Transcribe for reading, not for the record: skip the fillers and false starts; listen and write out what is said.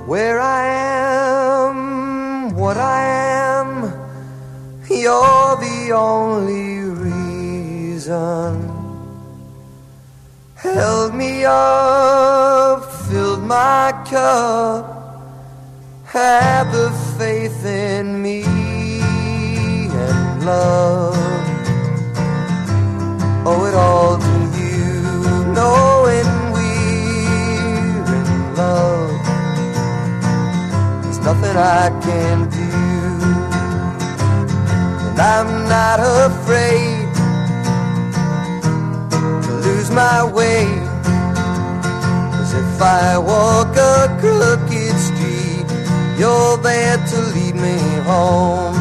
Where I am, what I am, you're the only reason. Held me up, filled my cup, had the faith in me and love. Owe it all to you, knowing we're in love. There's nothing I can do, and I'm not afraid to lose my way. 'Cause if I walk a crooked street, you're there to lead me home.